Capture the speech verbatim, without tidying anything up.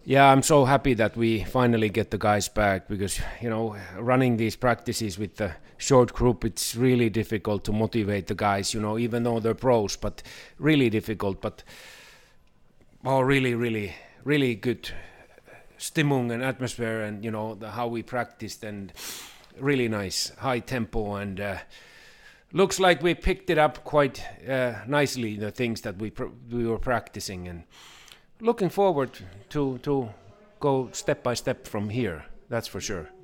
Yeah, I'm so happy that we finally get the guys back because, you know, running these practices with the short group, it's really difficult to motivate the guys, you know, even though they're pros, but really difficult. But, oh, really, really, really good stimmung and atmosphere and, you know, the, how we practiced and really nice, high tempo and uh, looks like we picked it up quite uh, nicely, the things that we pr- we were practicing and looking forward to to go step by step from here. That's for sure.